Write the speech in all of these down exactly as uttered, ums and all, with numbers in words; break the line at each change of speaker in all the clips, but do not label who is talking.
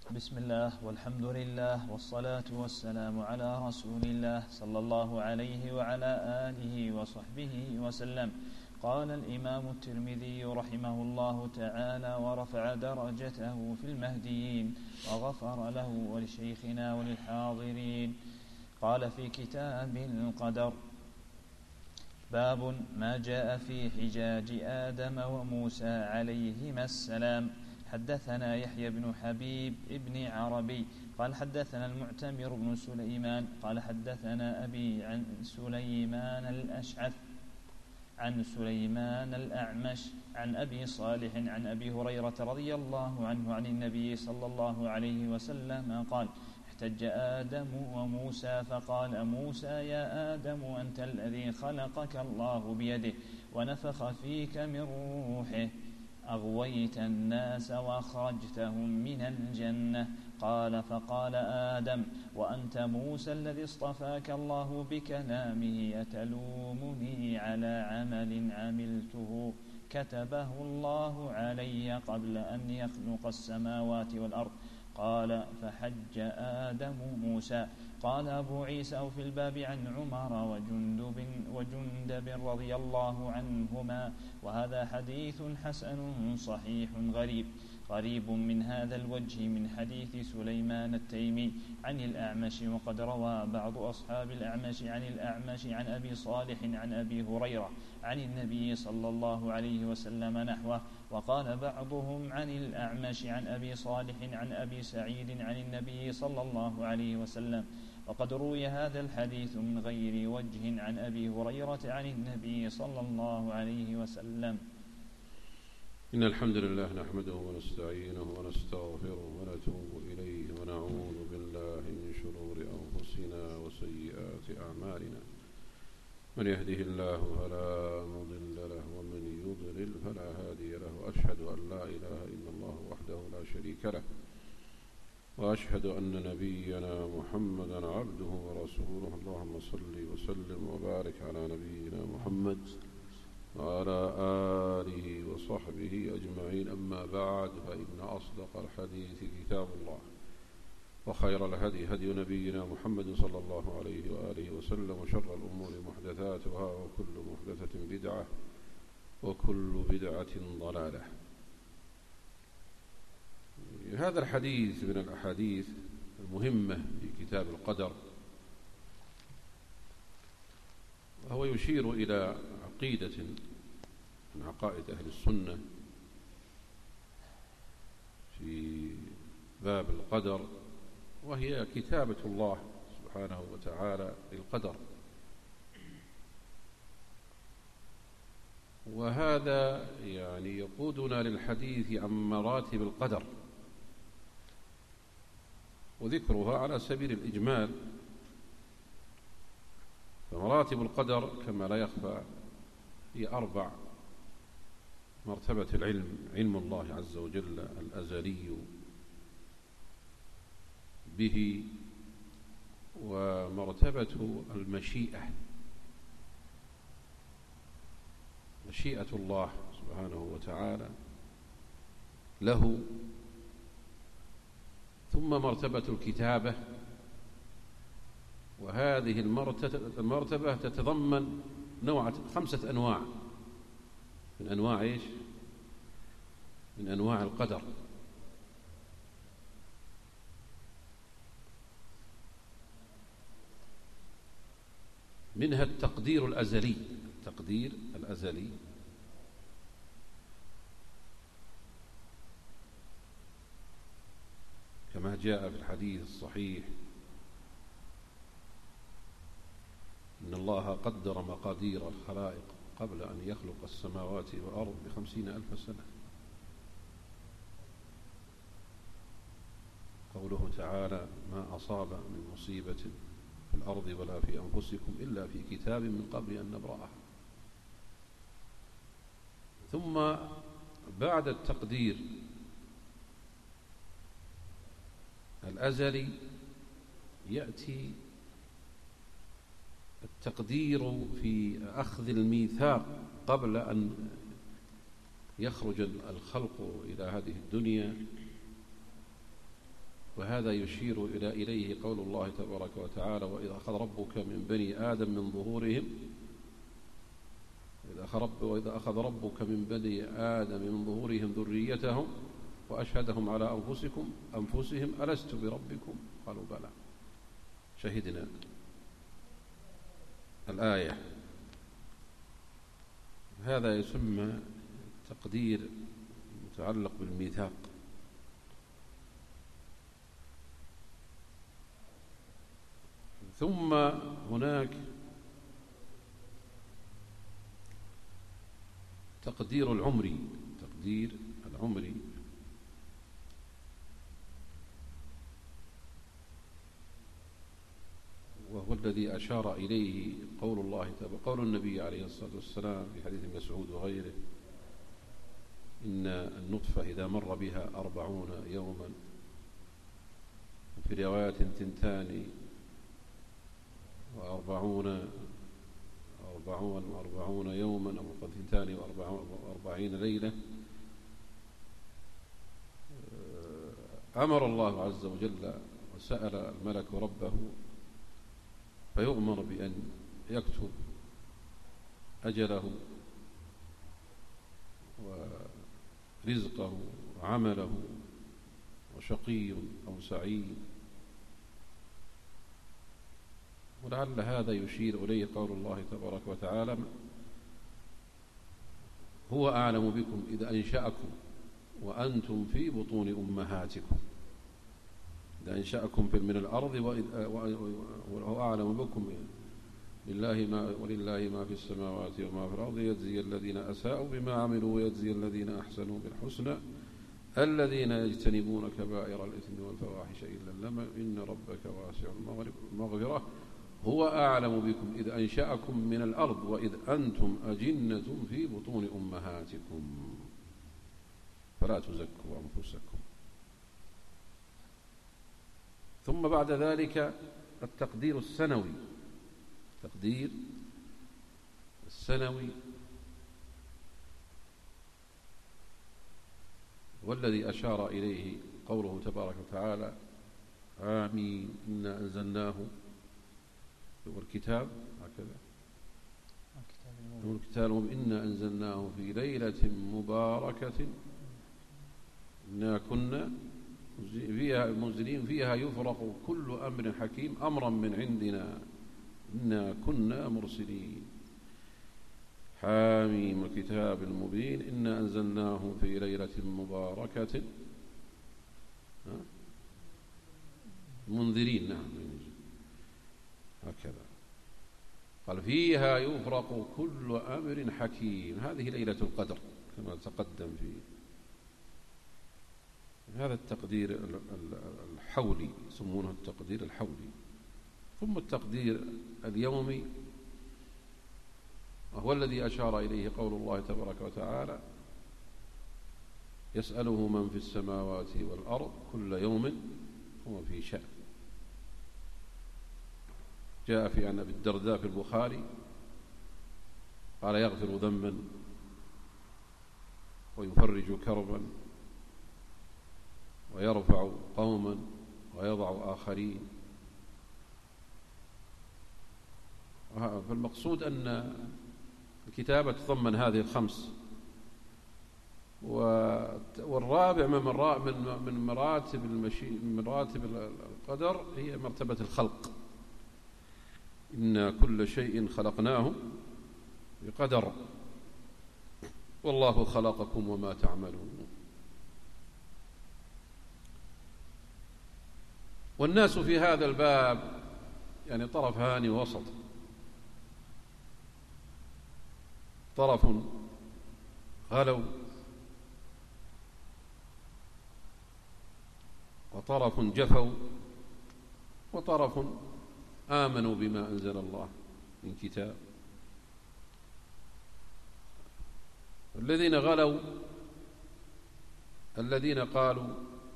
بسم الله والحمد لله والصلاة والسلام على رسول الله صلى الله عليه وعلى آله وصحبه وسلم. قال الإمام الترمذي رحمه الله تعالى ورفع درجته في المهديين وغفر له ولشيخنا وللحاضرين. قال في كتاب القدر: باب ما جاء في حجاج آدم وموسى عليهما السلام. حدثنا يحيى بن حبيب ابن عربي قال حدثنا المعتمر بن سليمان قال حدثنا أبي عن سليمان الأشعث عن سليمان الأعمش عن أبي صالح عن أبي هريرة رضي الله عنه عن النبي صلى الله عليه وسلم قال: احتج آدم وموسى فقال موسى: يا آدم أنت الذي خلقك الله بيده ونفخ فيك من روحه، أغويت الناس وأخرجتهم من الجنة. قال: فقال آدم: وأنت موسى الذي اصطفاك الله بكلامه أتلومني على عمل عملته كتبه الله علي قبل أن يخلق السماوات والأرض؟ قال: فحج آدم موسى. قال أبو عيسى: أو في الباب عن عمر وجندب, وجندب رضي الله عنهما. وهذا حديث حسن صحيح غريب غريب من هذا الوجه من حديث سليمان التيمي عن الأعمش. وقد روى بعض أصحاب الأعمش عن الأعمش عن أبي صالح عن أبي هريرة عن النبي صلى الله عليه وسلم نحوه. وقال بعضهم عن الأعمش عن أبي صالح عن أبي سعيد عن النبي صلى الله عليه وسلم. وقد روي هذا الحديث من غير وجه عن أبي هريرة عن النبي صلى الله عليه وسلم.
إن الحمد لله نحمده ونستعينه ونستغفره ونتوب إليه ونعوذ بالله من شرور أنفسنا وسيئات أعمالنا. من يهده الله فلا مضل له ومن يضلل فلا هادي له. أشهد أن لا إله إلا الله وحده لا شريك له، وأشهد أن نبينا محمدا عبده ورسوله. اللهم صل وسلم وبارك على نبينا محمد وعلى آله وصحبه أجمعين. أما بعد، فإن أصدق الحديث كتاب الله، وخير الهدي هدي نبينا محمد صلى الله عليه وآله وسلم، وشر الأمور محدثاتها، وكل محدثة بدعة، وكل بدعة ضلالة. هذا الحديث من الأحاديث المهمة في كتاب القدر، وهو يشير إلى عقيدة من عقائد أهل السنة في باب القدر، وهي كتابة الله سبحانه وتعالى للقدر. وهذا يعني يقودنا للحديث عن مراتب القدر وذكرها على سبيل الإجمال. فمراتب القدر كما لا يخفى هي أربع: مرتبة العلم، علم الله عز وجل الأزلي به، ومرتبة المشيئة، مشيئة الله سبحانه وتعالى له، ثم مرتبة الكتابة. وهذه المرتبة تتضمن نوع خمسة أنواع من أنواع إيش؟ من أنواع القدر. منها التقدير الأزلي، التقدير الأزلي كما جاء في الحديث الصحيح: إن الله قدر مقادير الخلائق قبل أن يخلق السماوات والأرض بخمسين ألف سنة. قوله تعالى: ما أصاب من مصيبة في الأرض ولا في أنفسكم إلا في كتاب من قبل أن نبرأها. ثم بعد التقدير الأزلي يأتي التقدير في أخذ الميثاق قبل أن يخرج الخلق إلى هذه الدنيا وهذا يشير إلى إليه قول الله تبارك وتعالى: وإذ أخذ ربك من بني آدم من ظهورهم وإذا أخذ ربك من بني آدم من ظهورهم ذريتهم وأشهدهم على أنفسكم أنفسهم ألست بربكم قالوا بلى شهدنا. الآية. هذا يسمى تقدير متعلق بالميثاق. ثم هناك تقدير العمري تقدير العمري وهو الذي أشار إليه قول الله تعالى قول النبي عليه الصلاة والسلام في حديث مسعود وغيره: إن النطفة إذا مر بها أربعون يوما، وفي رواية تنتان وأربعون أربعون وأربعون يوما، أو تنتان وأربعين ليلة، أمر الله عز وجل وسأل الملك ربه فيؤمر بأن يكتب أجله ورزقه وعمله وشقي أو سعيد. ولعل هذا يشير إليه قول الله تبارك وتعالى: هو أعلم بكم إذ أنشأكم وأنتم في بطون أمهاتكم، إذ أنشأكم من الأرض وهو أعلم بكم لله ما ولله ما في السماوات وما في الأرض يجزي الذين أساءوا بما عملوا ويجزي الذين أحسنوا بالحسنى الذين يجتنبون كبائر الإثم والفواحش إلا اللمم إن ربك واسع المغفرة هو أعلم بكم إذ أنشأكم من الأرض وإذ أنتم أجنة في بطون أمهاتكم فلا تزكوا أنفسكم. ثم بعد ذلك التقدير السنوي التقدير السنوي والذي أشار إليه قوله تبارك وتعالى: آمين إنا أنزلناه والكتاب هكذا الكتاب إنا أنزلناه في ليلة مباركة إنا كنا فيها منزلين فيها يفرق كل أمر حكيم أمرا من عندنا إنا كنا مرسلين. حاميم الكتاب المبين إنا أنزلناه في ليلة مباركة منذرين. نعم هكذا قال: فيها يفرق كل أمر حكيم. هذه ليلة القدر كما تقدم فيه. هذا التقدير الحولي يسمونه التقدير الحولي. ثم التقدير اليومي وهو الذي أشار إليه قول الله تبارك وتعالى: يسأله من في السماوات والأرض كل يوم هو في شأن. جاء في عن أبي الدرداء في البخاري قال: يغفر ذنبا ويفرج كربا ويرفع قوما ويضع آخرين. فالمقصود أن الكتابة تضمن هذه الخمس. والرابع من مراتب المشي من مراتب القدر هي مرتبة الخلق. إن كل شيء خلقناه بقدر والله خلقكم وما تعملون. والناس في هذا الباب يعني طرفان وسط. طرف غلوا وطرف جفوا وطرف آمنوا بما أنزل الله من كتاب. الذين غلوا الذين قالوا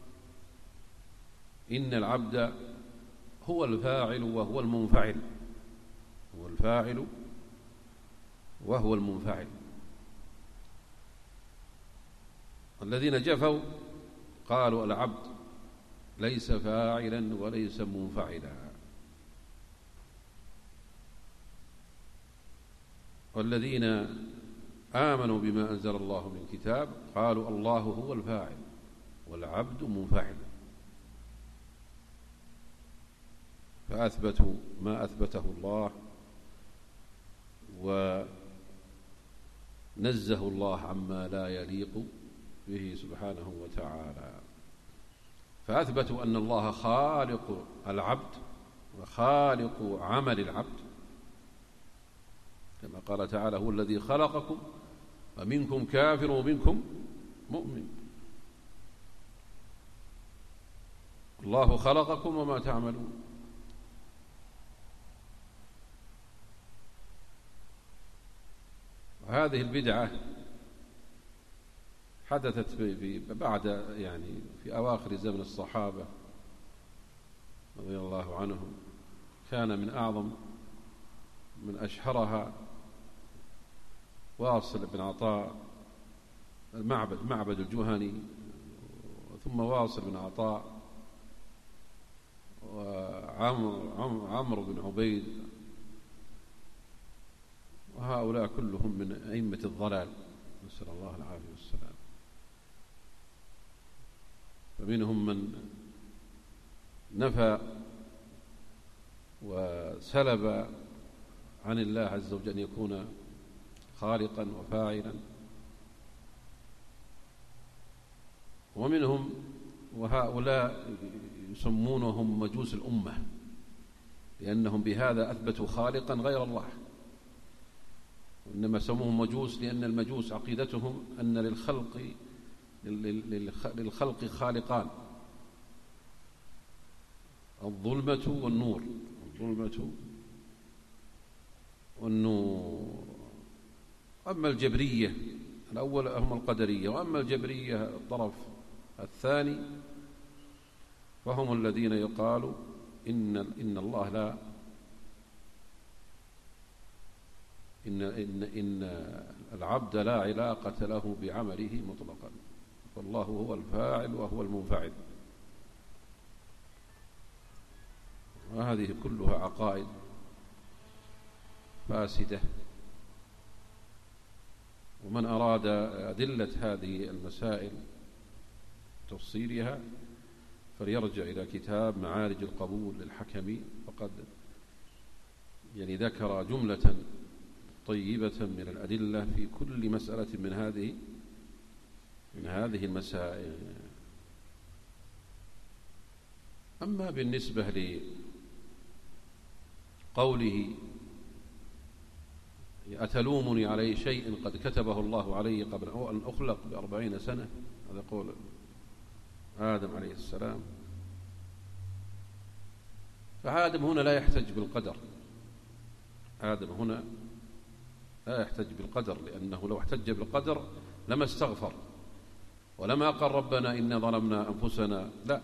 إن العبد هو الفاعل وهو المنفعل هو الفاعل وهو المنفعل. الذين جفوا قالوا العبد ليس فاعلا وليس منفعلا. والذين آمنوا بما أنزل الله من كتاب قالوا الله هو الفاعل والعبد منفعل، فأثبتوا ما أثبته الله ونزه الله عما لا يليق به سبحانه وتعالى. فأثبتوا أن الله خالق العبد وخالق عمل العبد، كما قال تعالى هو الذي خلقكم ومنكم كافر ومنكم مؤمن. الله خلقكم وما تعملون. وهذه البدعة حدثت بعد يعني في أواخر زمن الصحابة رضي الله عنهم. كان من أعظم من أشهرها واصل بن عطاء المعبد معبد الجهني، ثم واصل بن عطاء وعمرو بن عبيد، وهؤلاء كلهم من أئمة الضلال، نسأل الله العافية والسلام. فمنهم من نفى وسلب عن الله عز وجل أن يكون خالقا وفاعلا، ومنهم وهؤلاء يسمونهم مجوس الأمة، لأنهم بهذا أثبتوا خالقا غير الله. وإنما سموهم مجوس لأن المجوس عقيدتهم أن للخلق للخلق خالقان، الظلمة والنور، الظلمة والنور. أما الجبرية الأول هم القدرية، وأما الجبرية الطرف الثاني فهم الذين يقالوا إن إن الله لا إن إن إن العبد لا علاقة له بعمله مطلقا، والله هو الفاعل وهو المنفعل. وهذه كلها عقائد فاسدة. ومن أراد أدلة هذه المسائل تفصيلها فليرجع إلى كتاب معارج القبول للحكمي، فقد يعني ذكر جملة طيبة من الأدلة في كل مسألة من هذه من هذه المسائل. أما بالنسبة لقوله أتلومني على شيء قد كتبه الله علي قبل أن أخلق بأربعين سنة، هذا قول آدم عليه السلام. فآدم هنا لا يحتج بالقدر، آدم هنا لا يحتج بالقدر، لأنه لو احتج بالقدر لما استغفر ولما قال ربنا إنا ظلمنا أنفسنا، لا،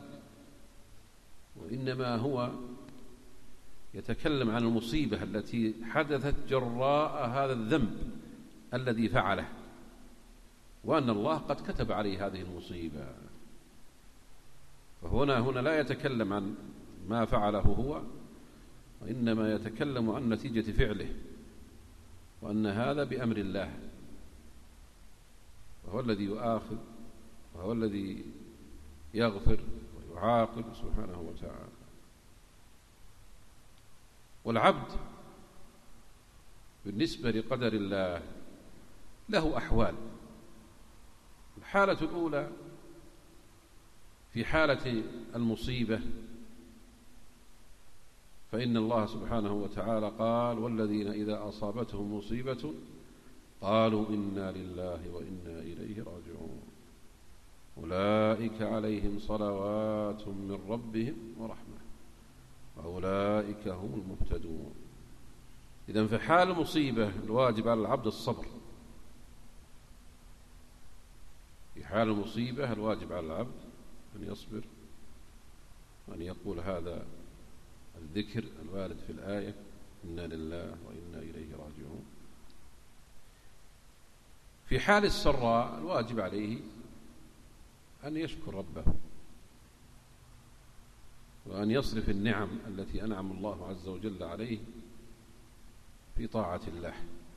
وإنما هو يتكلم عن المصيبة التي حدثت جراء هذا الذنب الذي فعله، وأن الله قد كتب عليه هذه المصيبة. فهنا هنا لا يتكلم عن ما فعله هو، وإنما يتكلم عن نتيجة فعله، وأن هذا بأمر الله، وهو الذي يؤاخذ وهو الذي يغفر ويعاقب سبحانه وتعالى. والعبد بالنسبة لقدر الله له أحوال. الحالة الأولى في حالة المصيبة، فإن الله سبحانه وتعالى قال والذين إذا أصابتهم مصيبة قالوا إنا لله وإنا إليه راجعون أولئك عليهم صلوات من ربهم ورحمة وأولئك هم المهتدون. إذن في حال المصيبة الواجب على العبد الصبر، في حال المصيبة الواجب على العبد أن يصبر وأن يقول هذا الذكر الوارد في الآية إنا لله وإنا إليه راجعون. في حال السراء الواجب عليه أن يشكر ربه وأن يصرف النعم التي أنعم الله عز وجل عليه في طاعة الله.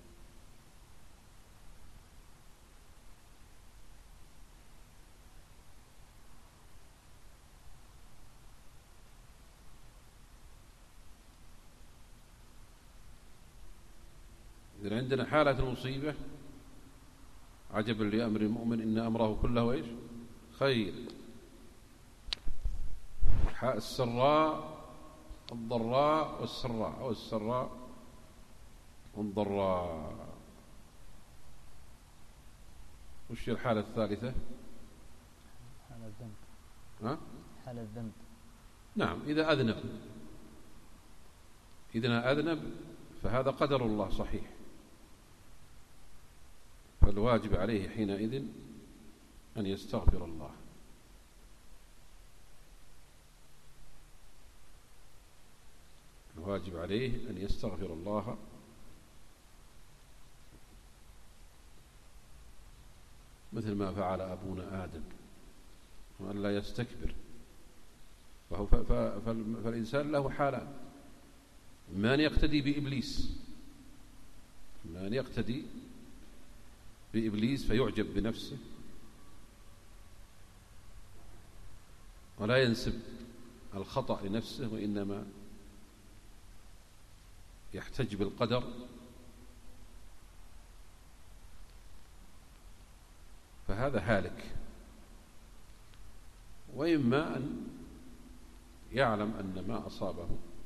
إذن عندنا حالة المصيبة عجبا لأمر المؤمن إن أمره كله إيش؟ خير. السراء الضراء والسراء أو السراء والضراء. وش الحالة الثالثة؟
حالة الذنب.
ها؟
حالة الذنب. نعم،
إذا أذنب إذا أذنب فهذا قدر الله صحيح، فالواجب عليه حينئذ أن يستغفر الله. الواجب عليه أن يستغفر الله مثل ما فعل أبونا آدم، وأن لا يستكبر. فهو فالإنسان له حالان: إما أن يقتدي بإبليس إما أن يقتدي بإبليس فيعجب بنفسه ولا ينسب الخطأ لنفسه، وإنما يحتج بالقدر، فهذا هالك. وإما أن يعلم أن ما أصابه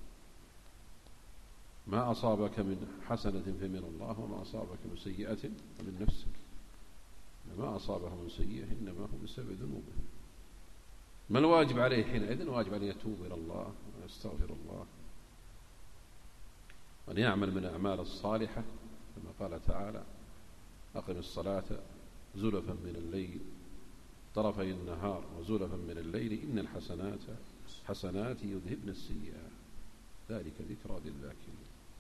ما أصابك من حسنة فمن الله، وما أصابك من سيئة فمن نفسك. ما أصابه من سيئة إنما هو بسبب ذنوبه. ما الواجب عليه حينئذ؟ الواجب أن يتوب إلى الله ويستغفر الله وأن يعمل من الأعمال الصالحة كما قال تعالى: أقم الصلاة زلفا من الليل طرفي النهار وزلفا من الليل إن الحسنات حسنات يذهبن السيئات ذلك ذكرى للذاكرين.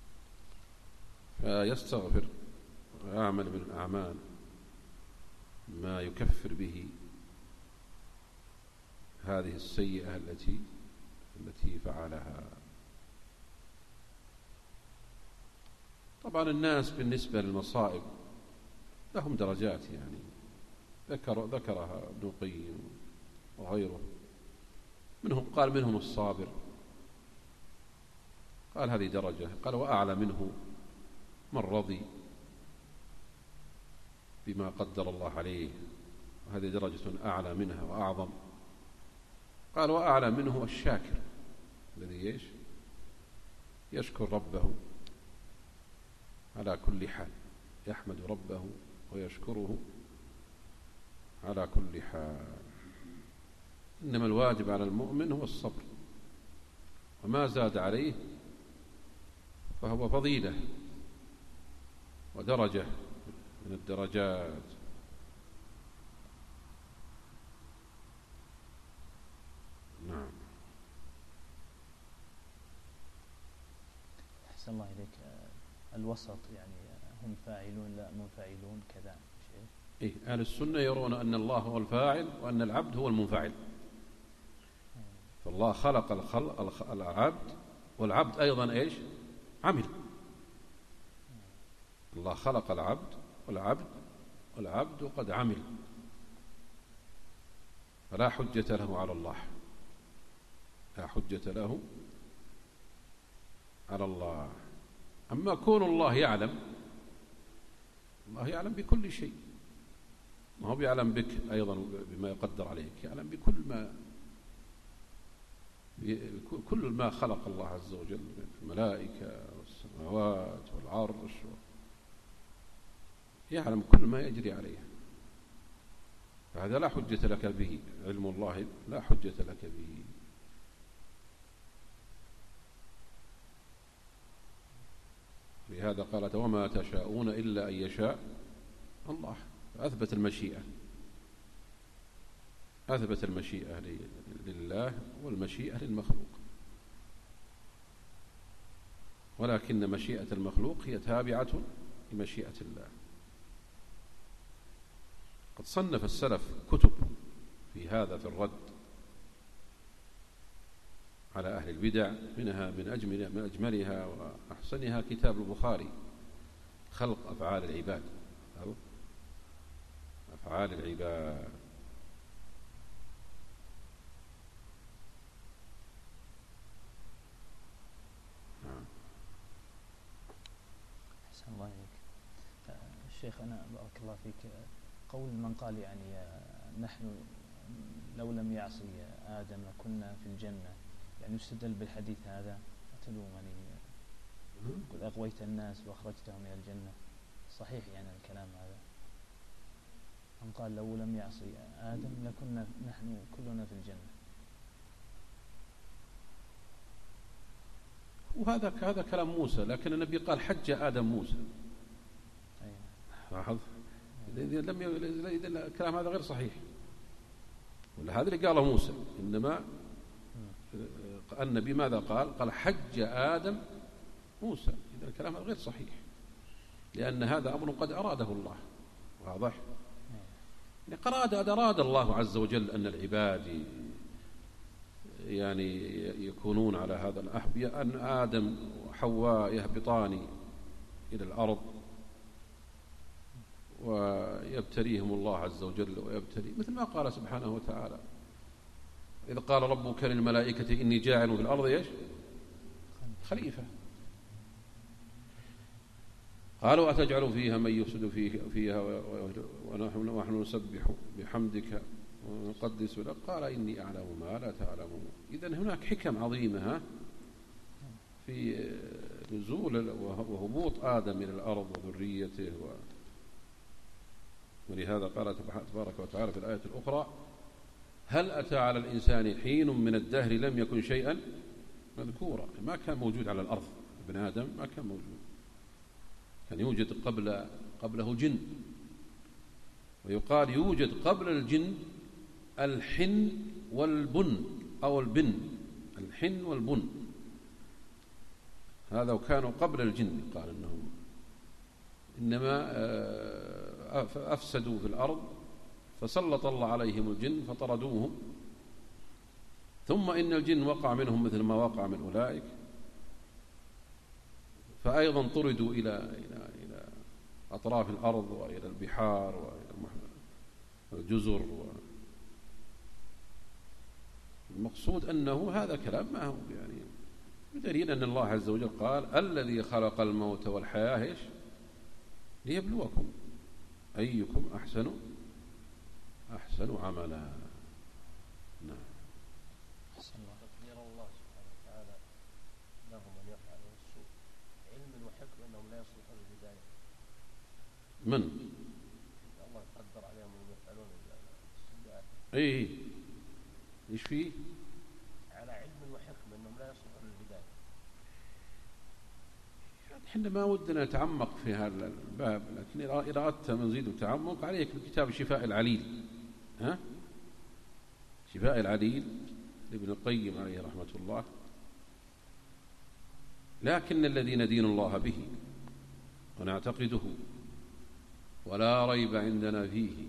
فيستغفر ويعمل من الأعمال ما يكفر به هذه السيئة التي التي فعلها. طبعا الناس بالنسبة للمصائب لهم درجات، يعني ذكر ذكرها ابن القيم وغيره. منهم قال منهم الصابر، قال هذه درجة. قال وأعلى منه من رضي بما قدر الله عليه، وهذه درجة أعلى منها وأعظم. قال وأعلى منه الشاكر الذي يش يشكر ربه على كل حال، يحمد ربه ويشكره على كل حال. إنما الواجب على المؤمن هو الصبر، وما زاد عليه فهو فضيلة ودرجة من الدرجات. نعم.
أحسن الله إليك. الوسط يعني هم فاعلون لا منفعلون كذا شيء.
إيه، أهل السنة يرون أن الله هو الفاعل وأن العبد هو المنفعل. فالله خلق الخلق العبد، والعبد أيضا إيش عمل. الله خلق العبد والعبد والعبد قد عمل، فلا حجة له على الله، لا حجة له على الله. أما كون الله يعلم، الله يعلم بكل شيء، ما هو يعلم بك أيضا بما يقدر عليك، يعلم بكل ما كل ما خلق الله عز وجل من الملائكة والسماوات والعرش، يعلم كل ما يجري عليها. فهذا لا حجة لك به، علم الله لا حجة لك به. لهذا قالت وما تشاءون إلا أن يشاء الله. أثبت المشيئة، أثبت المشيئة لله والمشيئة للمخلوق، ولكن مشيئة المخلوق هي تابعة لمشيئة الله. قد صنف السلف كتب في هذا، في الرد على أهل البدع. منها من أجمل من أجملها وأحسنها كتاب البخاري خلق أفعال العباد، خلق أفعال العباد.
أحسن الله عليك الشيخ. أنا بارك الله فيك، قول من قال يعني نحن لو لم يعصي آدم لكنا في الجنة، يعني يستدل بالحديث هذا أتلومني قل أغويت الناس وأخرجتهم من الجنة، صحيح يعني الكلام هذا؟ من قال لو لم يعصي آدم لكنا نحن كلنا في الجنة.
وهذا هذا كلام موسى، لكن النبي قال حج آدم موسى. لاحظ إذا لم إذا الكلام هذا غير صحيح، ولا هذا اللي قاله موسى. إنما النبي ماذا قال؟ قال حج آدم موسى. إذا الكلام هذا غير صحيح، لأن هذا أمر قد أراده الله. واضح؟ يعني أراد أراد الله عز وجل أن العباد يعني يكونون على هذا النحو، أن آدم وحواء يهبطان إلى الأرض ويبتليهم الله عز وجل، ويبتلي مثل ما قال سبحانه وتعالى إذ قال ربك للملائكة إني جاعل في الأرض إيش؟ خليفة. قالوا أتجعل فيها من يفسد فيها ونحن نسبح بحمدك ونقدس لك قال إني أعلم ما لا تعلمون. إذن هناك حكم عظيمة في نزول وهبوط آدم إلى الأرض وذريته. ولهذا قال تبارك وتعالى في الآية الأخرى هل أتى على الإنسان حين من الدهر لم يكن شيئا مذكورا. ما كان موجود على الأرض ابن آدم، ما كان موجود، كان يوجد قبل قبله جن. ويقال يوجد قبل الجن الحن والبن أو البن، الحن والبن، هذا وكانوا قبل الجن. قال إنهم إنما أفسدوا في الأرض فسلط الله عليهم الجن فطردوهم، ثم إن الجن وقع منهم مثل ما وقع من أولئك، فأيضا طردوا إلى إلى إلى أطراف الأرض وإلى البحار وإلى الجزر. المقصود أنه هذا كلام ما هو يعني بدليل أن الله عز وجل قال الذي خلق الموت والحياة إيش؟ ليبلوكم أيكم أحسن أحسن عملا. نعم.
تقدير الله سبحانه وتعالى لهم أن يفعلوا السوء علم وحكم أنهم لا يصلحون الهداية.
من؟
الله يقدر عليهم أن يفعلون السيئات.
أي إيش فيه؟
على علم وحكم أنهم لا يصلحون الهداية.
احنا ما ودنا نتعمق في هذا الباب، لكن إذا أردت مزيد التعمق عليك بكتاب شفاء العليل، ها؟ شفاء العليل لابن القيم عليه رحمة الله. لكن الذي ندين الله به ونعتقده ولا ريب عندنا فيه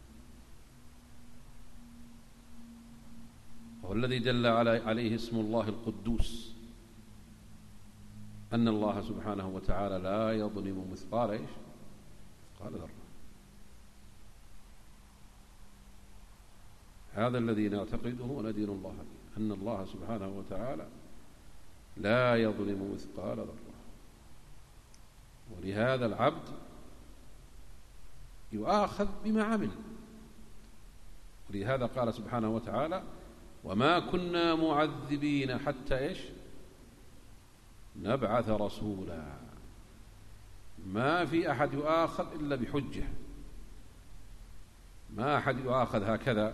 هو الذي دل عليه اسم الله القدوس، أن الله سبحانه وتعالى لا يظلم مثقال إيش؟ مثقال ذرة. هذا الذي نعتقده وندين الله به، أن الله سبحانه وتعالى لا يظلم مثقال ذرة. ولهذا العبد يؤاخذ بما عمل. ولهذا قال سبحانه وتعالى وما كنا معذبين حتى إيش؟ نبعث رسولا. ما في أحد يؤاخذ إلا بحجة، ما أحد يؤاخذ هكذا.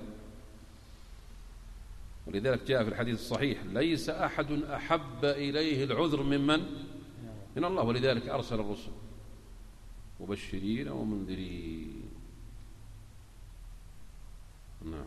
ولذلك جاء في الحديث الصحيح ليس أحد أحب إليه العذر ممن من الله، ولذلك أرسل الرسل مبشرين ومنذرين. نعم.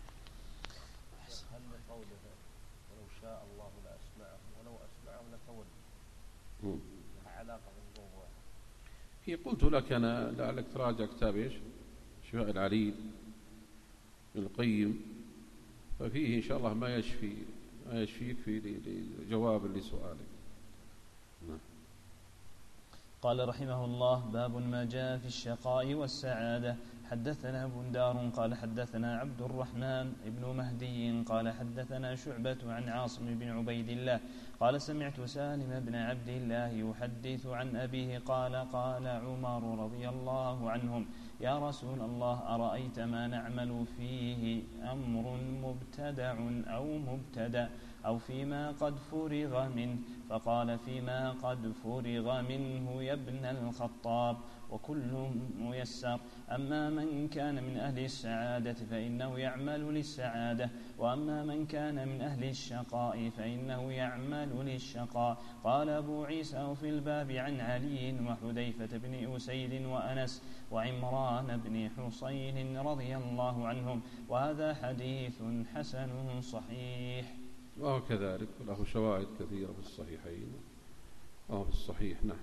هل لقوله ولو شاء الله لأسمعهم ولو أسمعهم لتولوا لها علاقة بالموضوع؟
هي قلت لك أنا لعلك تراجع كتاب إيش؟ شفاء العليل ابن القيم، ففيه إن شاء الله ما يشفي ايش فيك في جواب لسؤالك. نعم.
قال رحمه الله: باب ما جاء في الشقاء والسعادة. حدثنا بندار قال حدثنا عبد الرحمن بن مهدي قال حدثنا شعبة عن عاصم بن عبيد الله قال سمعت سالم بن عبد الله يحدث عن أبيه قال قال عمر رضي الله عنهم: يا رسول الله، أرأيت ما نعمل فيه أمر مبتدع أو مبتدأ أو فيما قد فرغ منه؟ فقال: فيما قد فرغ منه يا ابن الخطاب، وكل ميسر. أما من كان من أهل السعادة فإنه يعمل للسعادة، وأما من كان من أهل الشقاء فإنه يعمل للشقاء. قال أبو عيسى: في الباب عن علي وحذيفة بن أسيد وأنس وعمران بن حصين رضي الله عنهم، وهذا حديث حسن صحيح.
وهو كذلك له شواهد كثيرة في الصحيحين وهو في الصحيح. نعم.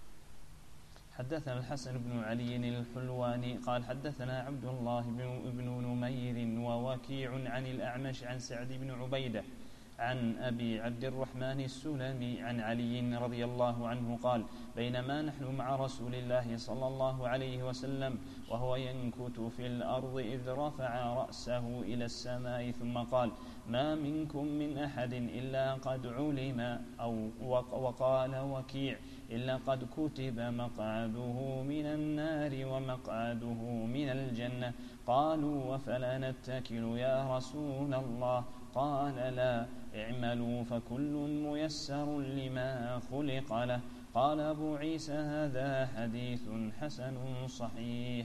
حدثنا الحسن بن علي الحلواني قال حدثنا عبد الله بن نمير ووكيع عن الأعمش عن سعد بن عبيدة عن أبي عبد الرحمن السلمي عن علي رضي الله عنه قال: بينما نحن مع رسول الله صلى الله عليه وسلم وهو ينكت في الأرض إذ رفع رأسه إلى السماء ثم قال: ما منكم من أحد إلا قد علم، أو وقال وكيع: إلا قد كتب مقعده من النار ومقعده من الجنة. قالوا: وفلا نتكل يا رسول الله؟ قال: لا، اعملوا فكل ميسر لما خلق له. قال أبو عيسى: هذا حديث حسن صحيح.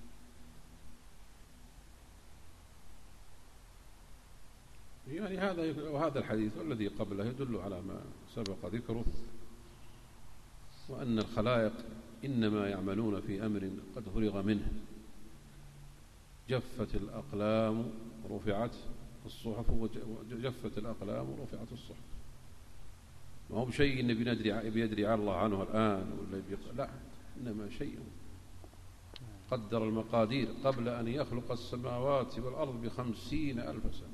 يعني هذا وهذا الحديث الذي قبله يدل على ما سبق ذكره، وأن الخلائق إنما يعملون في أمر قد فرغ منه. جفت الأقلام رفعت الصحف، وجفت الأقلام ورفعت الصحف. ما هو بشيء النبي بيدري بيدري الله عنه الآن ولا لا، إنما شيء قدر المقادير قبل أن يخلق السماوات والأرض بخمسين ألف سنة،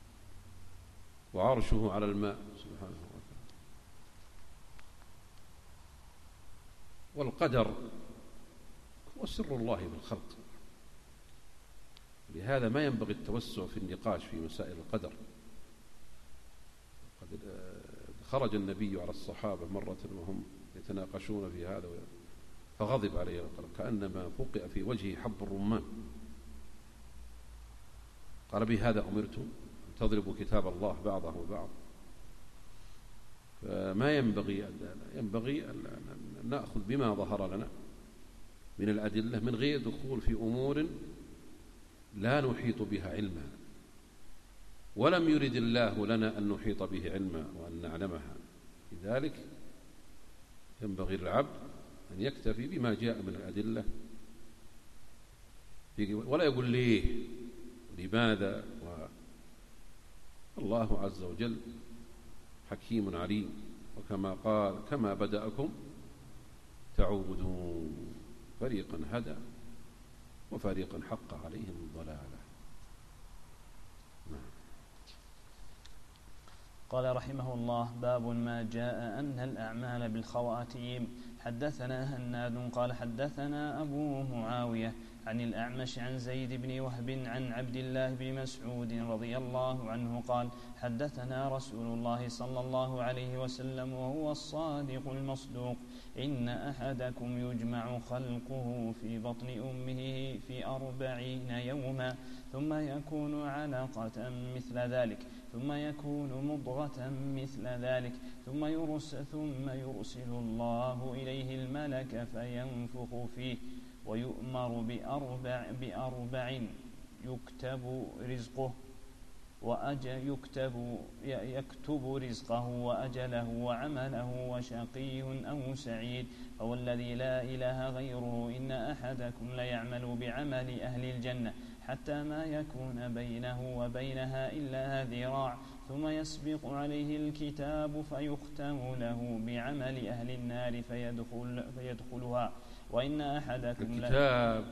وعرشه على الماء سبحانه وتعالى. والقدر هو سر الله بالخلق، لهذا ما ينبغي التوسع في النقاش في مسائل القدر. قد خرج النبي على الصحابة مرة وهم يتناقشون في هذا فغضب عليه وقال: كأنما فقئ في وجهه حب الرمان. قال: بهذا أمرتم تضربوا كتاب الله بعضه وبعض؟ فما ينبغي ينبغي أن نأخذ بما ظهر لنا من الأدلة من غير دخول في أمور لا نحيط بها علما، ولم يرد الله لنا أن نحيط به علما وأن نعلمها. لذلك ينبغي للعبد أن يكتفي بما جاء من الأدلة، ولا يقول ليه لماذا. الله عز وجل حكيم عليم، وكما قال: كما بدأكم تعودون. فريقا هدى وفريقا حق عليهم الضلالة. نعم.
قال رحمه الله: باب ما جاء أن الأعمال بالخواتيم. حدثنا هناد قال حدثنا أبو معاوية عن الأعمش عن زيد بن وهب عن عبد الله بن مسعود رضي الله عنه قال: حدثنا رسول الله صلى الله عليه وسلم وهو الصادق المصدوق: إن أحدكم يجمع خلقه في بطن أمه في أربعين يوما ثم يكون علقة مثل ذلك ثم يكون مضغة مثل ذلك ثم يرسل, ثم يرسل الله إليه الملك فينفخ فيه ويؤمر بأربع, بأربع يكتب رزقه وأجل يكتب, يكتب رزقه وأجله وعمله وشقي أو سعيد. فهو الذي لا إله غيره إن أحدكم ليعمل بعمل أهل الجنة حتى ما يكون بينه وبينها إلا ذراع ثم يسبق عليه الكتاب فيختم له بعمل أهل النار فيدخل فيدخلها. وإن أحدكم
الكتاب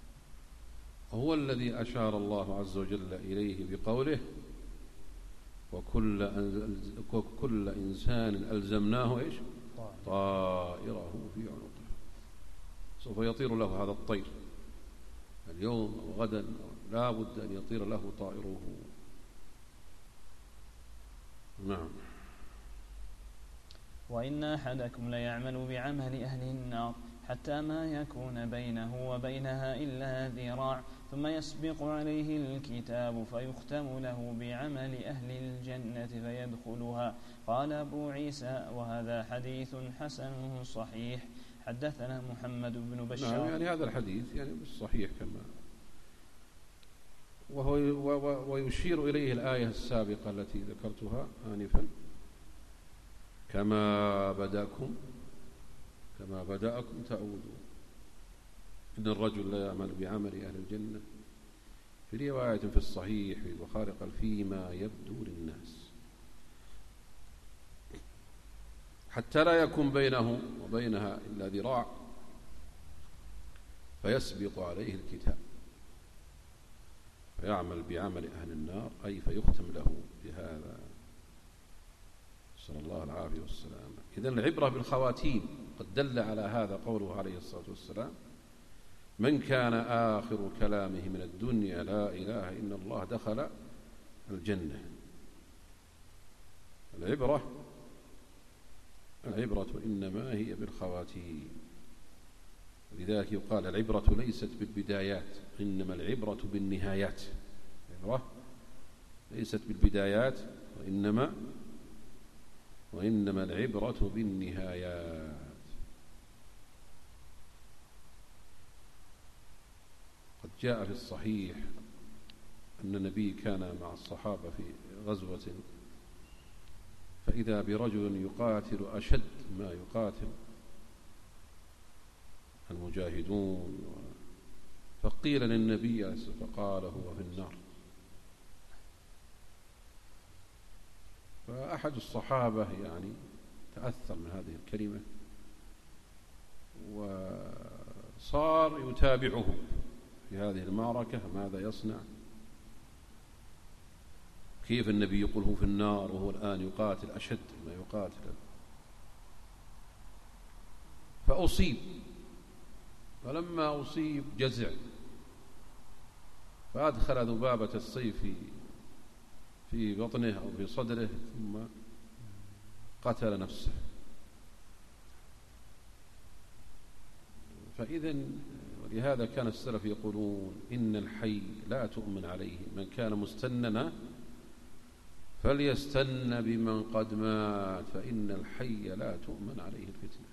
هو الذي أشار الله عز وجل إليه بقوله: وكل, وكل إنسان ألزمناه إيش؟ طائره في عنقه. سوف يطير له هذا الطير اليوم أو غدا، لا بد أن يطير له طائره. نعم.
وإن أحدكم ليعمل بعمل أهل النار حتى ما يكون بينه وبينها إلا ذراع ثم يسبق عليه الكتاب فيختم له بعمل أهل الجنة فيدخلها. قال أبو عيسى وهذا حديث حسن صحيح. حدثنا محمد بن بشار.
نعم، يعني هذا الحديث يعني بالصحيح كما وهو ويشير إليه الآية السابقة التي ذكرتها آنفا: كما بدأكم كما بدأكم تعودون. إن الرجل لا يعمل بعمل أهل الجنة. في رواية في الصحيح في البخاري قال: فيما يبدو للناس، حتى لا يكون بينه وبينها إلا ذراع فيسبق عليه الكتاب فيعمل بعمل أهل النار، أي فيختم له بهذا، صلى الله العافية والسلام. إذن العبرة بالخواتيم. قد دل على هذا قوله عليه الصلاة والسلام: من كان آخر كلامه من الدنيا لا إله إلا الله دخل الجنة. العبرة العبرة إنما هي بالخواتيم. لذلك يقال: العبرة ليست بالبدايات إنما العبرة بالنهايات. العبرة ليست بالبدايات وإنما وإنما العبرة بالنهايات. قد جاء في الصحيح أن النبي كان مع الصحابة في غزوة، فإذا برجل يقاتل أشد ما يقاتل المجاهدون، فقيل للنبي فقال: هو في النار. فأحد الصحابة يعني تأثر من هذه الكلمة وصار يتابعه في هذه المعركة ماذا يصنع، كيف النبي يقول هو في النار وهو الآن يقاتل أشد ما يقاتل. فأصيب، فلما أصيب جزع، فأدخل ذبابة السيف في بطنه أو في صدره ثم قتل نفسه. فإذن ولهذا كان السلف يقولون: إن الحي لا تؤمن عليه، من كان مستننا فليستن بمن قد مات، فإن الحي لا تؤمن عليه الفتنة.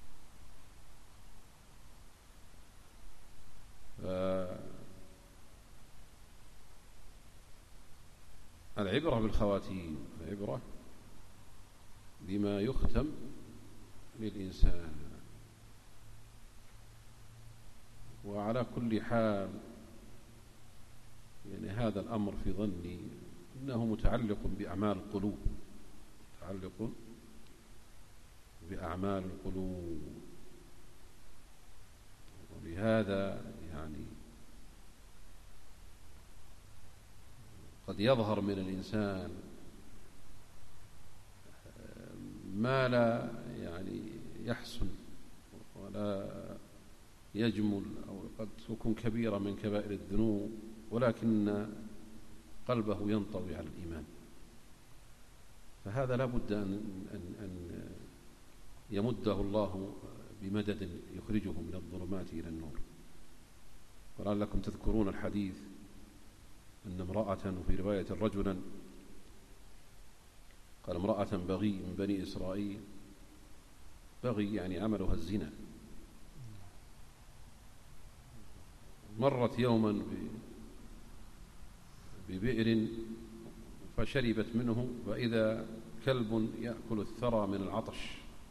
العبرة بالخواتيم، العبرة بما يختم للإنسان. وعلى كل حال يعني هذا الأمر في ظني إنه متعلق بأعمال القلوب، متعلق بأعمال القلوب. ولهذا يعني قد يظهر من الإنسان ما لا يعني يحسن ولا يجمل، أو قد تكون كبيرة من كبائر الذنوب، ولكن قلبه ينطوي على الإيمان. فهذا لا بد أن, أن, أن يمده الله بمدد يخرجه من الظلمات إلى النور. ولعلكم تذكرون الحديث أن امرأة في رواية رجلا قال: امرأة بغي من بني إسرائيل، بغي يعني عملها الزنا، مرت يوما ببئر فشربت منه، فإذا كلب يأكل الثرى من العطش،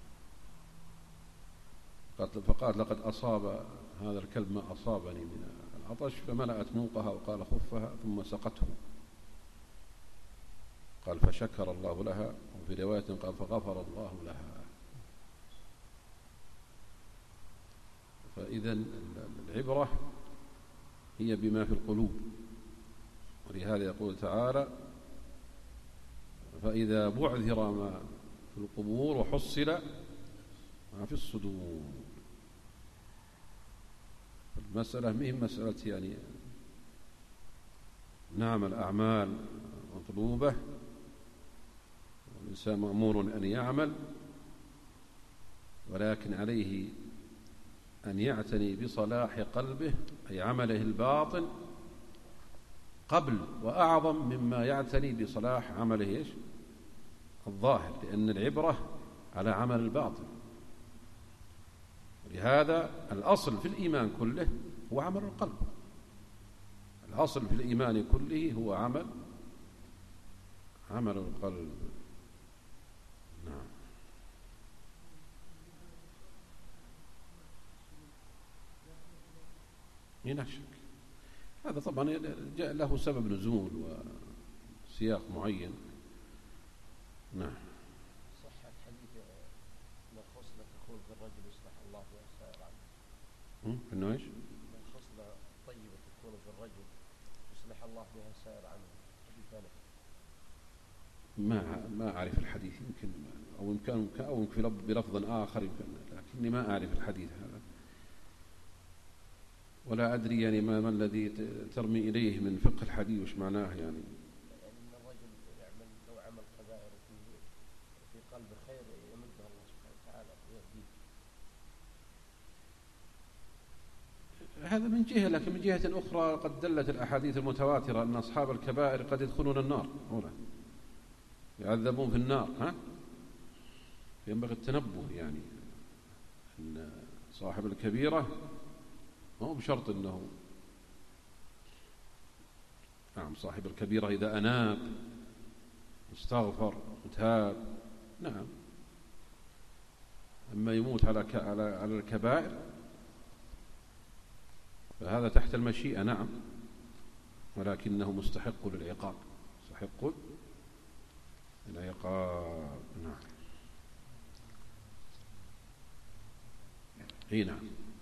فقالت: لقد أصاب هذا الكلب ما أصابني من العطش، فملأت موقها وقال خفها ثم سقته. قال: فشكر الله لها، وفي رواية قال: فغفر الله لها. فإذا العبرة هي بما في القلوب. ولهذا يقول تعالى: فإذا بعثر ما في القبور وحصل ما في الصدور. المسألة مهم مسألة يعني نعم الأعمال مطلوبة والإنسان مأمور أن يعمل، ولكن عليه أن يعتني بصلاح قلبه أي عمله الباطن قبل وأعظم مما يعتني بصلاح عمله الظاهر، لأن العبرة على عمل الباطن. ولهذا الأصل في الإيمان كله هو عمل القلب، الأصل في الإيمان كله هو عمل عمل القلب. نعم. لا شك هذا طبعا جاء له سبب نزول وسياق معين. نعم.
صح الحديث أن الخصلة تكون في الرجل يصلح الله بها سائر عنه.
إنه إيش؟
الخصلة طيبة تكون في الرجل يصلح الله بها سائر عنه. حديث
ما ما أعرف الحديث، يمكن أو يمكن أو يمكن بلفظ آخر يمكن، لكني ما أعرف الحديث هذا ولا أدري يعني ما, ما الذي ترمي إليه من فقه الحديث وش معناه يعني.
يعني أن الرجل يعمل لو عمل كبائر في في قلب خير يمده الله سبحانه وتعالى ويهديه.
هذا من جهة، لكن من جهة أخرى قد دلت الأحاديث المتواترة أن أصحاب الكبائر قد يدخلون النار هنا يعذبون في النار. ها ينبغي التنبه يعني أن صاحب الكبيرة ما هو بشرط أنه نعم صاحب الكبيرة إذا أناب استغفر وتاب نعم، أما يموت على على على الكبائر فهذا تحت المشيئة نعم، ولكنه مستحق للعقاب، مستحق العقاب. نعم. اي نعم.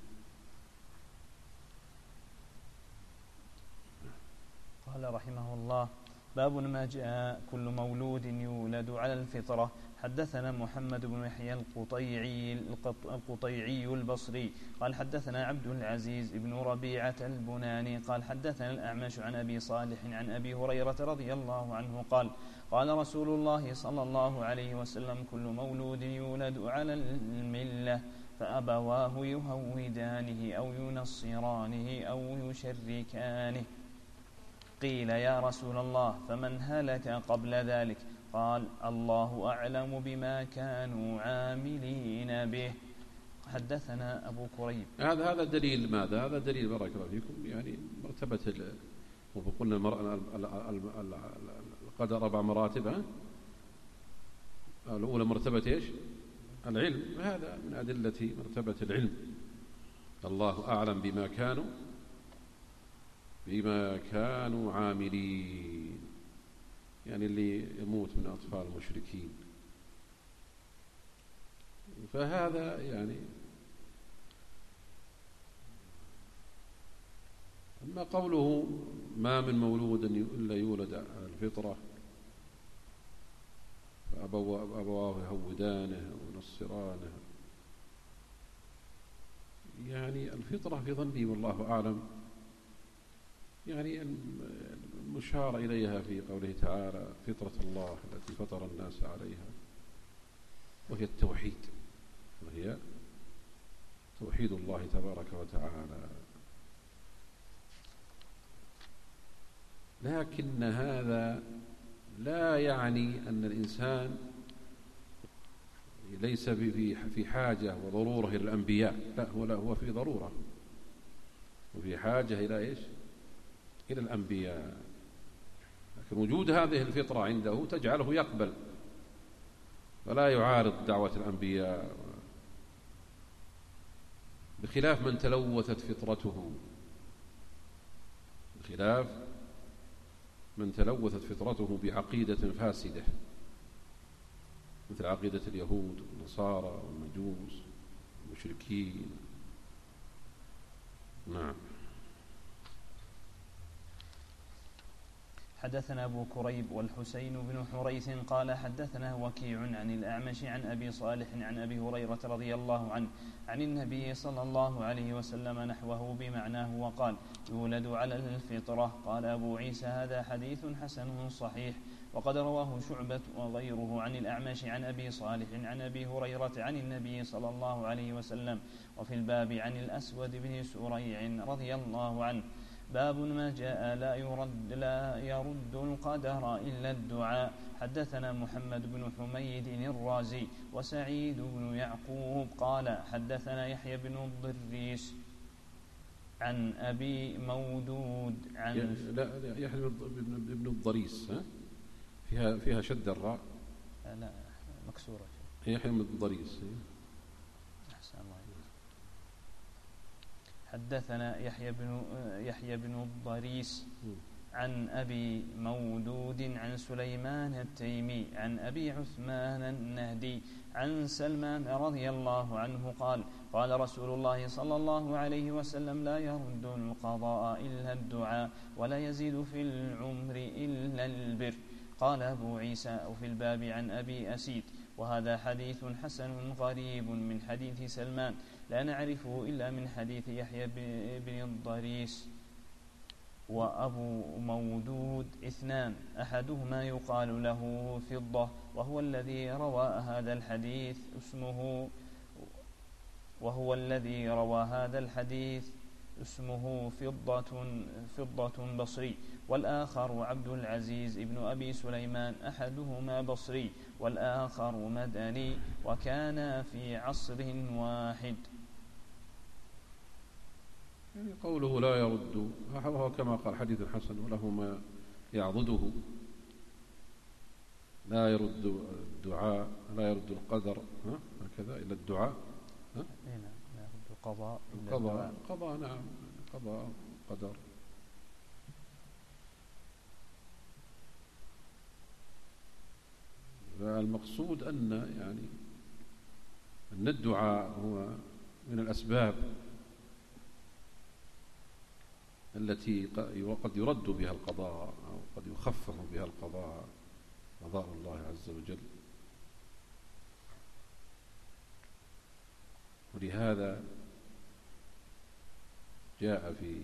قال رحمه الله: باب ما جاء كل مولود يولد على الفطرة. حدثنا محمد بن يحيى القطيعي القطيعي البصري قال حدثنا عبد العزيز بن ربيعة البناني قال حدثنا الأعمش عن أبي صالح عن أبي هريرة رضي الله عنه قال قال رسول الله صلى الله عليه وسلم: كل مولود يولد على الملة فأبواه يهودانه أو ينصرانه أو يشركانه. قيل: يا رسول الله فمن هلك قبل ذلك؟ قال: الله أعلم بما كانوا عاملين به. حدثنا أبو كريب.
هذا هذا دليل ماذا؟ هذا دليل بارك الله فيكم يعني مرتبة وقلنا القدر أربع مراتب. الأولى مرتبة إيش؟ العلم، هذا من أدلة مرتبة العلم. الله أعلم بما كانوا بما كانوا عاملين، يعني اللي يموت من أطفال المشركين. فهذا يعني أما قوله ما من مولود إلا يولد على الفطرة فأبواه يهودانه ونصرانه، يعني الفطرة في ظني والله أعلم يعني المشار إليها في قوله تعالى: فطرة الله التي فطر الناس عليها، وهي التوحيد، وهي توحيد الله تبارك وتعالى. لكن هذا لا يعني أن الإنسان ليس في حاجة وضرورة إلى الأنبياء، لا، هو لا هو في ضرورة وفي حاجة إلى إيش؟ إلى الأنبياء. لكن وجود هذه الفطرة عنده تجعله يقبل ولا يعارض دعوة الأنبياء، بخلاف من تلوثت فطرته بخلاف من تلوثت فطرته بعقيدة فاسدة مثل عقيدة اليهود والنصارى والمجوس والمشركين. نعم.
حدثنا أبو كريب والحسين بن حريث قال حدثنا وكيع عن الأعمش عن أبي صالح عن أبي هريرة رضي الله عنه عن النبي صلى الله عليه وسلم نحوه بمعناه وقال يولد على الفطرة. قال أبو عيسى هذا حديث حسن صحيح. وقد رواه شعبة وغيره عن الأعمش عن أبي صالح عن أبي هريرة عن النبي صلى الله عليه وسلم. وفي الباب عن الأسود بن سريع رضي الله عنه. باب ما جاء لا يرد, لا يرد القدر إلا الدعاء. حدثنا محمد بن حميد الرازي وسعيد بن يعقوب قال حدثنا يحيى بن الضريس عن أبي مودود عن
لا يحيى بن الضريس فيها فيها شد الراء
لا مكسورة.
يحيى بن الضريس.
أحسن الله. حدثنا يحيى بن يحيى بن الضريس عن أبي مودود عن سليمان التيمي عن أبي عثمان النهدي عن سلمان رضي الله عنه قال قال رسول الله صلى الله عليه وسلم لا يرد القضاء إلا الدعاء ولا يزيد في العمر إلا البر. قال أبو عيسى وفي الباب عن أبي أسيد وهذا حديث حسن غريب من حديث سلمان لا نعرفه إلا من حديث يحيى بن الضريس. وأبو مودود اثنان أحدهما يقال له فضة وهو الذي روى هذا الحديث اسمه وهو الذي روى هذا الحديث اسمه فضة فضة بصري والآخر عبد العزيز ابن أبي سليمان أحدهما بصري والآخر مدني وكان في عصر واحد.
يعني قوله لا يرد وهو كما قال حديث حسن وله ما يعضده. لا يرد الدعاء لا يرد القدر هكذا إلا الدعاء.
لا يرد القضاء إلا
القضاء قضاء نعم قضاء قدر. فالمقصود أن يعني أن الدعاء هو من الأسباب التي قد يرد بها القضاء أو قد يخفف بها القضاء قضاء الله عز وجل. ولهذا جاء في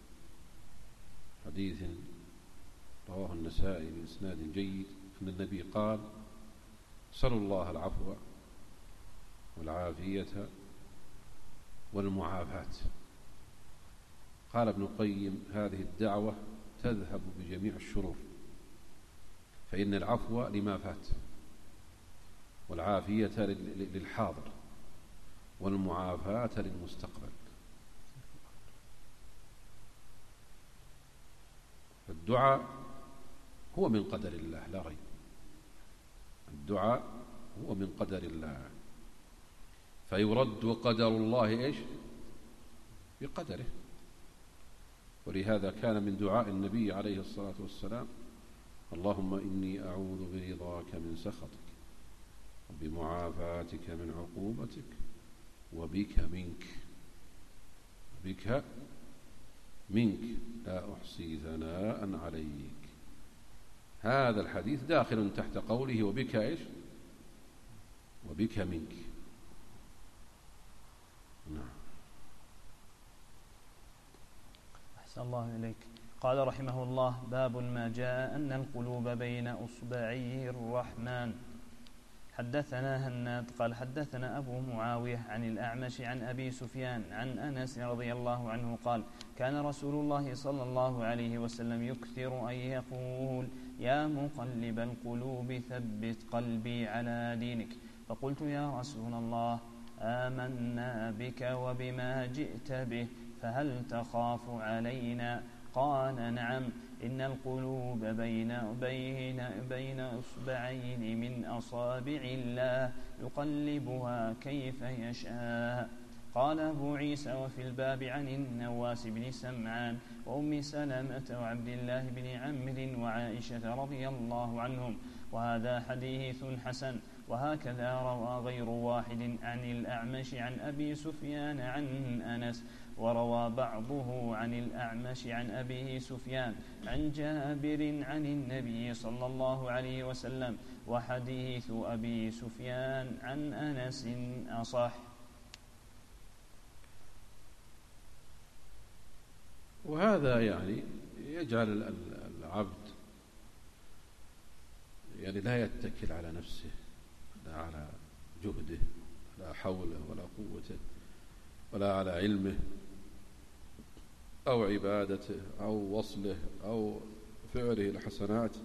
حديث رواه النسائي بإسناد جيد أن النبي قال سلوا الله العفو والعافية والمعافاة. قال ابن القيم هذه الدعوة تذهب بجميع الشرور فإن العفو لما فات والعافية للحاضر والمعافاة للمستقبل. الدعاء هو من قدر الله لا ريب. الدعاء هو من قدر الله فيرد قدر الله إيش بقدره. ولهذا كان من دعاء النبي عليه الصلاة والسلام اللهم إني أعوذ برضاك من سخطك وبمعافاتك من عقوبتك وبك منك بك منك لا أحصي ثناء عليك. هذا الحديث داخل تحت قوله وبك إيش وبك منك. نعم.
أحسن الله إليك. قال رحمه الله باب ما جاء أن القلوب بين أصبعي الرحمن. حدثنا هناد قال حدثنا أبو معاوية عن الأعمش عن أبي سفيان عن أنس رضي الله عنه قال كان رسول الله صلى الله عليه وسلم يكثر أن يقول يا مقلب القلوب ثبت قلبي على دينك. فقلت يا رسول الله آمنا بك وبما جئت به فهل تخاف علينا؟ قال نعم إن القلوب بين بين بين إصبعين من أصابع الله يقلبها كيف يشاء. قال أبو عيسى وفي الباب عن النواس بن سمعان وأم سلمة وعبد الله بن عمرو وعائشة رضي الله عنهم وهذا حديث حسن. وهكذا روى غير واحد عن الأعمش عن أبي سفيان عن أنس، وروى بعضه عن الأعمش عن أبي سفيان عن جابر عن النبي صلى الله عليه وسلم، وحديث أبي سفيان عن أنس أصح.
وهذا يعني يجعل العبد يعني لا يتكل على نفسه، لا على جهده، لا حوله ولا قوته، ولا على علمه أو عبادته أو وصله أو فعله الحسنات،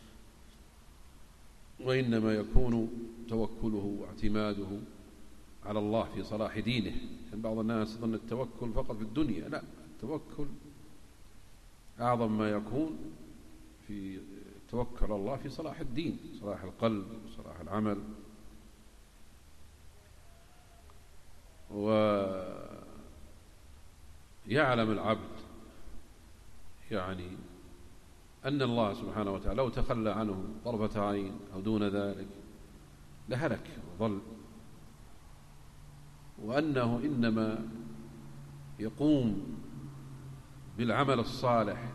وإنما يكون توكله واعتماده على الله في صلاح دينه. يعني بعض الناس يظن التوكل فقط في الدنيا، لا، التوكل أعظم ما يكون في توكل الله في صلاح الدين، صلاح القلب وصلاح العمل. ويعلم العبد يعني أن الله سبحانه وتعالى لو تخلى عنه طرفة عين أو دون ذلك لهلك وضل، وأنه إنما يقوم بالعمل الصالح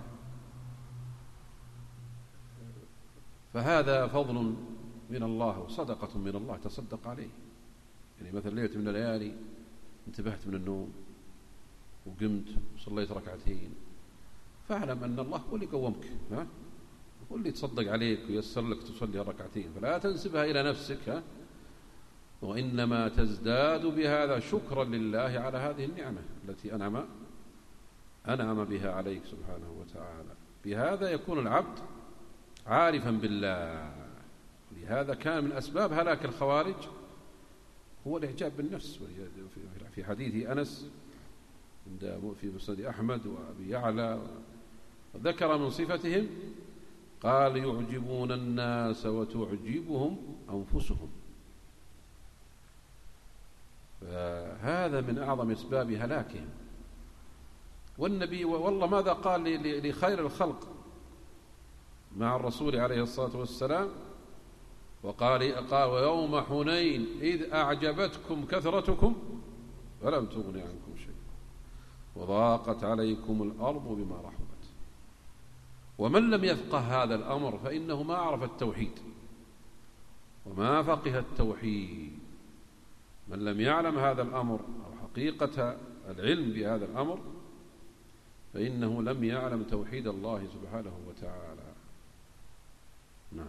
فهذا فضل من الله وصدقة من الله تصدق عليه. يعني مثلا ليلة من الليالي انتبهت من النوم وقمت وصليت ركعتين، فاعلم أن الله هو اللي قومك، ها؟ هو اللي تصدق عليك ويسر لك تصلي ركعتين، فلا تنسبها إلى نفسك، ها؟ وإنما تزداد بهذا شكرا لله على هذه النعمة التي أنعم أنعم بها عليك سبحانه وتعالى. بهذا يكون العبد عارفا بالله. لهذا كان من أسباب هلاك الخوارج هو الإعجاب بالنفس. في حديث أنس في مسند أحمد وأبي يعلى ذكر من صفتهم قال يعجبون الناس وتعجبهم أنفسهم. فهذا من أعظم أسباب هلاكهم. والنبي والله ماذا قال لخير الخلق مع الرسول عليه الصلاة والسلام؟ وقال قال ويوم حنين إذ أعجبتكم كثرتكم فلم تغن عنكم شيء وضاقت عليكم الأرض بما رحبت. ومن لم يفقه هذا الأمر فإنه ما عرف التوحيد وما فقه التوحيد. من لم يعلم هذا الأمر أو حقيقة العلم بهذا الأمر فإنه لم يعلم توحيد الله سبحانه وتعالى. نعم.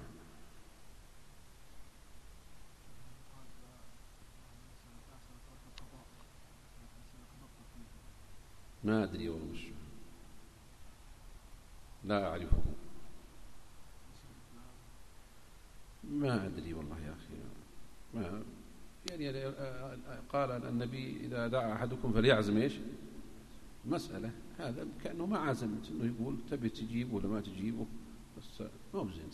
ما أدري والله مش لا أعرفه، ما أدري والله يا أخي. ما يعني قال النبي إذا دعا أحدكم فليعزم إيش مسألة، هذا كأنه ما عزمت إنه يقول تبي تجيبه ولا ما تجيبه، بس ما بزين.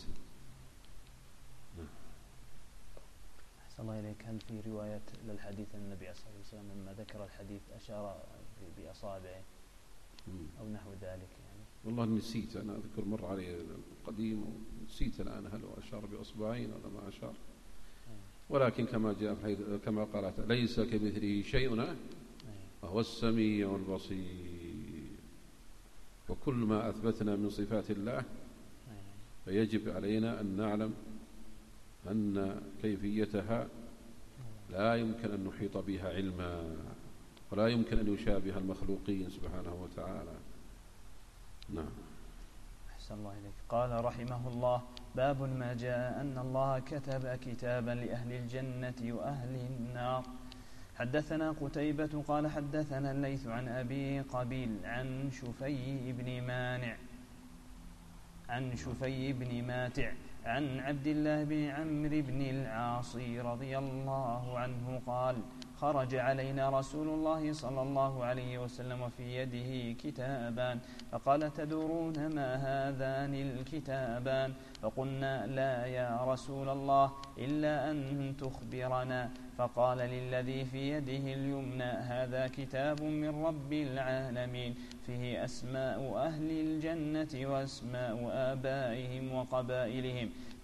أحسن الله إليك. هل في رواية للحديث النبي صلى الله عليه وسلم لما ذكر الحديث أشار بأصابعه أو نحو ذلك؟ يعني
والله نسيت، أنا أذكر مر علي القديم ونسيت الآن هل هو أشار بأصبعين ولا ما أشار. ولكن كما جاء في كما قالت ليس كمثله شيء وهو السميع البصير. وكل ما أثبتنا من صفات الله فيجب علينا أن نعلم أن كيفيتها لا يمكن أن نحيط بها علما ولا يمكن أن يشابه المخلوقين سبحانه وتعالى. نعم.
أحسن الله إليك. قال رحمه الله: باب ما جاء أن الله كتب كتابا لأهل الجنة وأهل النار. حدثنا قتيبة قال حدثنا الليث عن أبي قبيل عن شفي بن مانع عن شفي بن ماتع عن عبد الله بن عمرو بن العاص رضي الله عنه قال: خرج علينا رسول الله صلى الله عليه وسلم وفي يده كتابان، فقال: تدرون ما هذان الكتابان؟ فقلنا: لا يا رسول الله إلا أن تخبرنا. فقال للذي في يده اليمنى: هذا كتاب من رب العالمين فيه أسماء أهل الجنة وأسماء آبائهم وقبائلهم.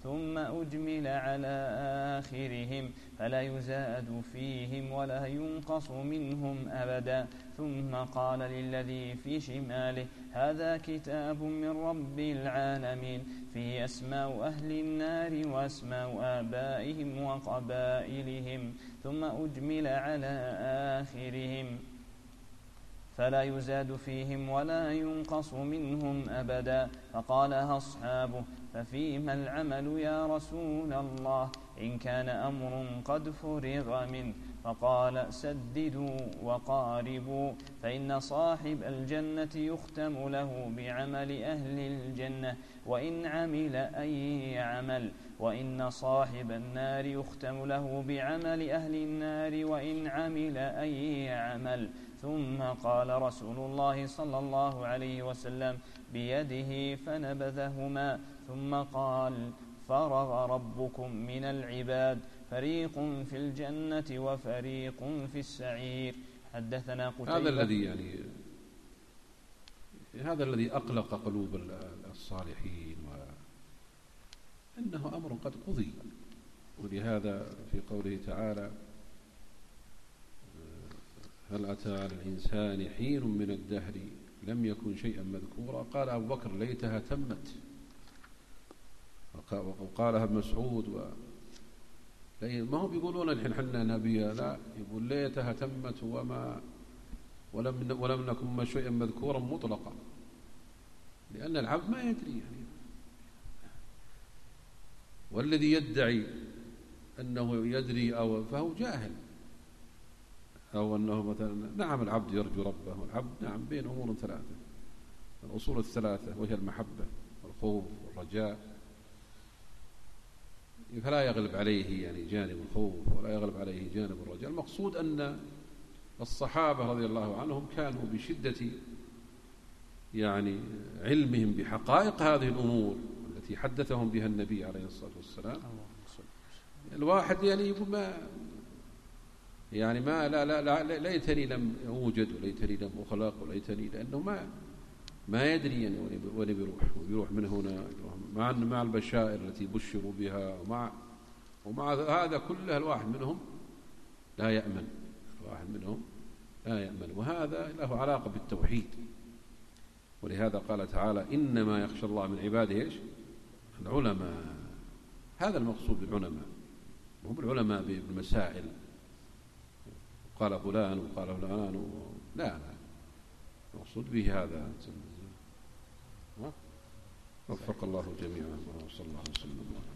ثم أجمل على آخرهم فلا يزاد فيهم ولا ينقص منهم أبدا. ثم قال للذي في شماله: هذا كتاب من رب العالمين فيه أسماء أهل النار وأسماء آبائهم وقبائلهم. ثم أجمل على آخرهم فلا يزاد فيهم ولا ينقص منهم أبدا. فقالها أصحابه: ففيما العمل يا رسول الله إن كان أمر قد فرغ منه؟ فقال: سددوا وقاربوا، فإن صاحب الجنة يختم له بعمل أهل الجنة وإن عمل أي عمل، وإن صاحب النار يختم له بعمل أهل النار وإن عمل أي عمل. ثم قال رسول الله صلى الله عليه وسلم بيده فنبذهما، ثم قال: فرغ ربكم من العباد، فريق في الجنة وفريق في السعير. حدثنا قتيبة.
هذا الذي يعني هذا الذي أقلق قلوب الصالحين، وإنه أمر قد قضي. ولهذا في قوله تعالى: هل أتى على الإنسان حين من الدهر لم يكن شيئا مذكورا، قال أبو بكر: ليتها تمت. وقالها ابن مسعود و... ما هم يقولون الحين حنا نبيا، لا، يقول ليتها تمت وما ولم ولم نكن شيئا مذكورا مطلقا، لأن العبد ما يدري يعني. والذي يدعي أنه يدري أو فهو جاهل، أو أنه مثلا نعم العبد يرجو ربه، والعبد نعم بين أمور ثلاثة، الأصول الثلاثة، وهي المحبة والخوف والرجاء، فلا يغلب عليه يعني جانب الخوف ولا يغلب عليه جانب الرجاء. المقصود أن الصحابة رضي الله عنهم كانوا بشدة يعني علمهم بحقائق هذه الأمور التي حدثهم بها النبي عليه الصلاة والسلام. الواحد يعني يقول ما يعني ما لا لا لا ليتني لم أوجد وليتني لم أخلق وليتني، لأنه ما ما يدري يعني وين بيروح، وبيروح من هنا مع مع البشائر التي بشروا بها، ومع ومع هذا كله الواحد منهم لا يأمن، الواحد منهم لا يأمن، وهذا له علاقة بالتوحيد. ولهذا قال تعالى: إنما يخشى الله من عباده إيش؟ العلماء. هذا المقصود بالعلماء، هم العلماء بالمسائل، قال فلان وقال فلان و... لا لا المقصود به هذا. وفق الله جميعا، وصلى الله وسلم.